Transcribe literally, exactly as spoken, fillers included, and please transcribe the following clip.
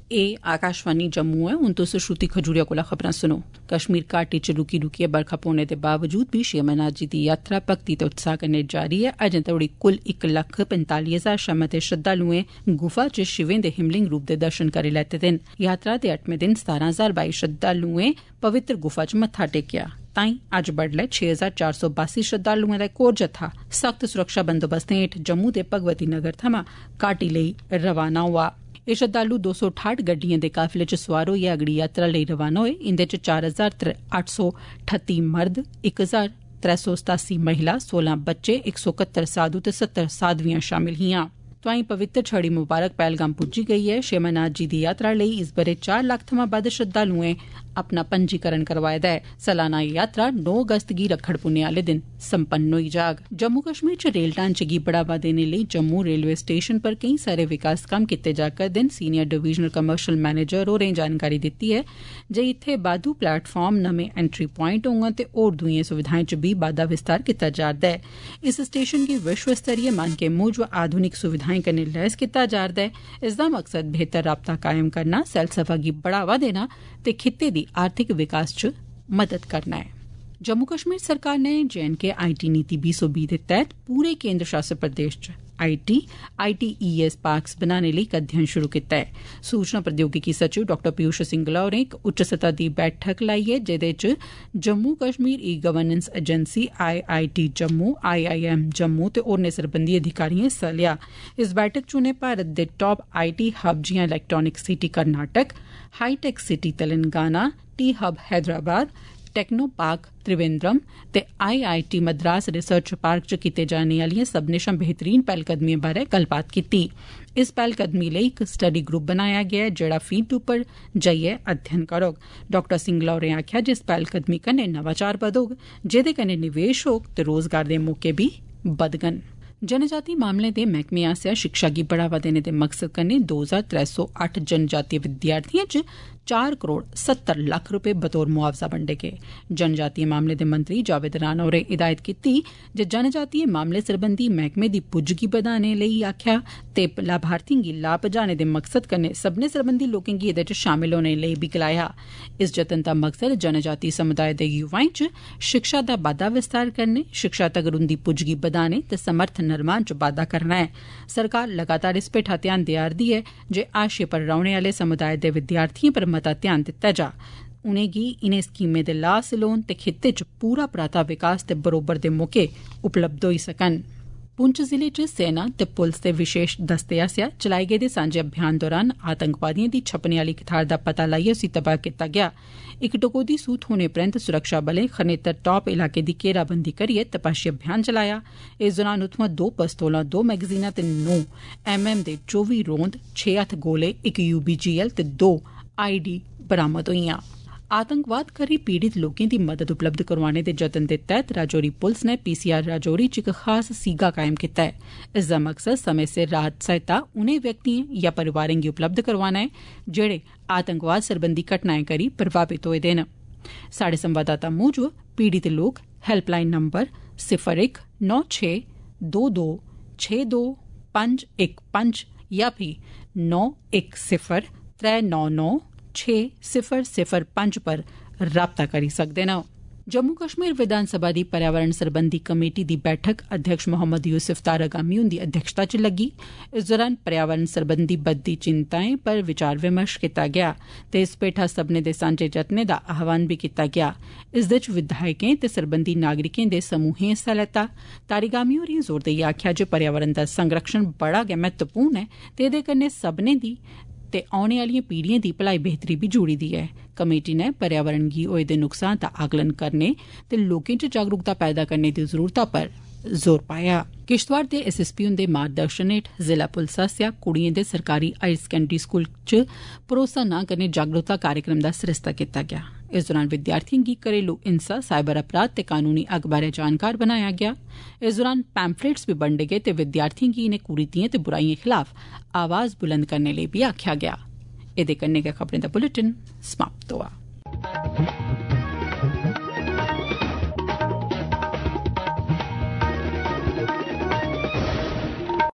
ए आकाशवाणी जम्मू ऐ। हुन तुस श्रुति खजूरिया कोला खबरां सुनो। कश्मीर घाटी च रुकी रुकियै बरखा पौने दे बावजूद बी श्री अमरनाथ जी दी यात्रा भक्ति ते उत्साह कन्नै जारी ऐ। अजें तोड़ी कुल इक लक्ख पैंताली हजार शा मते श्रद्धालुएं गुफा च शिवें दे हिमलिंग रूप दे दर्शन करी लैते दे न। यात्रा दे अठमें दिन सतारां हजार बाई श्रद्धालुएं पवित्र गुफा च मत्था टेकेआ। ताईं अज्ज बड्डलै छे हजार चार सौ बासी श्रद्धालुएं दा इक होर जत्था सख्त सुरक्षा बंदोबस्तें हेठ जम्मू दे भगवती नगर थमां घाटी लेई रवाना होआ। एह् श्रद्धालु दो सौ ठाठ गड्डिएं दे काफिले च सोआर होइयै अगड़ी यात्रा लेई रवाना होए। इंदे च चार हजार अट्ठ सौ ठत्ती मर्द, इक हजार त्रै सौ सतासी महिला, सोलां बच्चे, इक सौ कत्तर साधु ते सत्तर साधवियां शामिल हियां। तोआईं पवित्र छड़ी मुबारक पहलगाम पुज्जी गेई ऐ। श्री अमरनाथ जी दी यात्रा लेई इस बरे चार लक्ख थमां बद्द श्रद्धालुएं अपना पंजीकरण करवाए दा ऐ। सालाना यात्रा नौ अगस्त गी रक्खड़ पुन्ने आले दिन संपन्न होई जाग। जम्मू कश्मीर च रेल ढांचे गी बढ़ावा देने लेई जम्मू रेलवे स्टेशन पर केई सारे विकास कम्म कीते जा करदे न। सीनियर डिवीजनल कमर्शियल मैनेजर होरें जानकारी दित्ती ऐ जे इत्थे बाद्दू प्लेटफार्म, नमें एंट्री प्वाइंट होङन ते होर दुइएं सुविधाएं च बी बाद्दा विस्तार कीता जा'रदा ऐ। इस स्टेशन गी विश्व स्तरीय मानकें मूजब आधुनिक सुविधाएं कन्नै लैस कीता जा'रदा ऐ। इसदा मकसद बेहतर राबता कायम करना, सैलसफा गी बढ़ावा देना ते खित्ते दी आर्थिक विकास च मदद करना ऐ। जम्मू कश्मीर सरकार ने जे एंड के आई टी नीति बीस सौ बीह् दे तैह्त पूरे केंद्र शासित प्रदेश च I T I T E S parks बनाने लेई इक अध्ययन शुरू कीता ऐ। सूचना प्रौद्योगिकी सचिव डाक्टर पीयूष सिंगला होरें इक उच्च सतह दी बैठक लाई ऐ जेदे च Jammu Kashmir e governance agency, I I T Jammu, I I M Jammu ते होरनें सरबंधी अधिकारिएं हिस्सा लिया। इस बैठक च उनें भारत दे टॉप आई टी हब जियां electronic city Karnataka, hitech city Telangana, T hub Hyderabad, techno park Trivandrum ते I I T Madras research park च कीते जाने आलियां सब्बनें शा बेहतरीन पैह्लकदमिएं बारै गल्लबात कीती। इस पैह्लकदमी लेई इक स्टडी ग्रुप बनाया गेआ ऐ जेड़ा फील्ड उप्पर जाइयै अध्ययन करोग। डाक्टर सिंगला होरें आखेआ जे इस पैह्लकदमी कन्नै नवाचार बधोग जेदे कन्नै निवेश होग ते रोजगार दे मौके बी बधगन। जनजातीय मामलें दे मैह्कमे आसेआ शिक्षा गी बढ़ावा देने दे मकसद कन्नै दो हजार त्रै सौ अट्ठ जनजातीय विद्यार्थिएं च चार करोड़ सत्तर लक्ख रपे बतौर मुआवजा बंडे गे। जनजातीय मामले दे मंत्री जावेद राणा होरें हिदायत कीती जे जनजातीय मामले सरबंधी मैह्कमे दी पुज्ज गी बधाने लेई आखेआ ते लाभार्थिएं गी लाभ पजाने दे मकसद कन्नै सब्बनें सरबंधी लोकें गी एह्दे च शामिल होने लेई बी गलाया। इस जतन दा मकसद जनजातीय समुदाय दे युवाएं च शिक्षा दा बाद्दा विस्तार करने, शिक्षा तगर उंदी पुज्ज गी बधाने ते समर्थ निर्माण च बाद्दा करना ऐ। सरकार लगातार इस भेठा ध्यान देआ'रदी ऐ जे हाशिए पर रौह्ने आले समुदाय दे विद्यार्थिएं पर मता ध्यान दित्ता जा, उनेंगी इनें स्कीमें दे लाह् हासल होन ते खित्ते च पूरा पराता विकास ते बरोबर दे मौके उपलब्ध होई सकन। पुंछ जिले च सेना ते पुलस दे विशेष दस्ते आसेआ चलाए गेदे सांझे अभियान दौरान आतंकवादिएं दी छप्पने आली थाह्र दा पता लाइयै उसी तबाह कीता गेआ। इक टकोह्दी सूह थ्होने परैंत सुरक्षा बलें खनेतर टॉप इलाके दी घेराबंदी करियै तपाशी अभियान चलाया। इस दौरान उत्थुआं दो पिस्तौलां, दो मैगजीनां ते नौ एम एम दे चौबी रोंद, छे हत्थ गोले, इक यू बी जी एल ते दो आई डी बरामद होईयां। आतंकवाद करी पीड़ित लोकें दी मदद उपलब्ध करोआने दे जतन दे तैह्त राजौरी पुलस नै पी सी आर राजौरी च इक खास सीगा कायम कीता ऐ। इसदा मकसद समें सिर राहत सहायता उनें व्यक्तिएं या परिवारें गी उपलब्ध करोआना ऐ जेड़े आतंकवाद सरबंधी घटनाएं करी प्रभावित होए दे न। साढ़े संवाददाता मूजब पीड़ित लोक हेल्पलाइन नंबर सिफर इक नौ छे दो दो छे दो पंज इक पंज या फ्ही नौ इक सिफर त्रै नौ नौ छे सिफर सिफर पंज पर राबता करी सकदे न। जम्मू कश्मीर विधानसभा दी पर्यावरण सरबंधी कमेटी दी बैठक अध्यक्ष मोहम्मद यूसुफ तारगामी हुंदी अध्यक्षता च लग्गी। इस दौरान पर्यावरण सरबंधी बद्दी चिंताएं पर विचार विमर्श कीता गेआ ते इस पेठा सब्बनें दे सांझे जतनें दा आह्वान बी कीता गेआ। इसदे च विधायकें ते सरबंधी नागरिकें दे समूहें हिस्सा लैता। तारगामी होरें जोर देइयै आखेआ जे पर्यावरण दा संरक्षण बड़ा गै महत्वपूर्ण ऐ ते एह्दे कन्नै सब्बनें दी ते औने आलियें पीढ़ियें दी भलाई बेहतरी बी जुड़ी दी ऐ। कमेटी नै पर्यावरण गी होए दे नुकसान दा आकलन करने ते लोकें च जागरूकता पैदा करने दी जरूरता पर जोर पाया। किश्तवाड़ दे एस एस पी हुंदे मार्गदर्शन हेठ जिला पुलस आसेआ कुड़िएं दे सरकारी हायर सकैंडरी स्कूल च भरोसा न करने जागरूकता कार्यक्रम दा सरिस्ता कीता गेआ। इस दौरान विद्यार्थिएं गी घरेलू हिंसा, साइबर अपराध ते कानूनी हक बारै जानकार बनाया गेआ। इस दौरान पैम्फलेट्स बी बंडे गे ते विद्यार्थिएं गी इनें कुरीतियें ते बुराइयें खिलाफ आवाज बुलंद करने लेई बी आखेआ गेआ। एह्दे कन्नै गै खबरें दा बुलेटिन समाप्त होआ।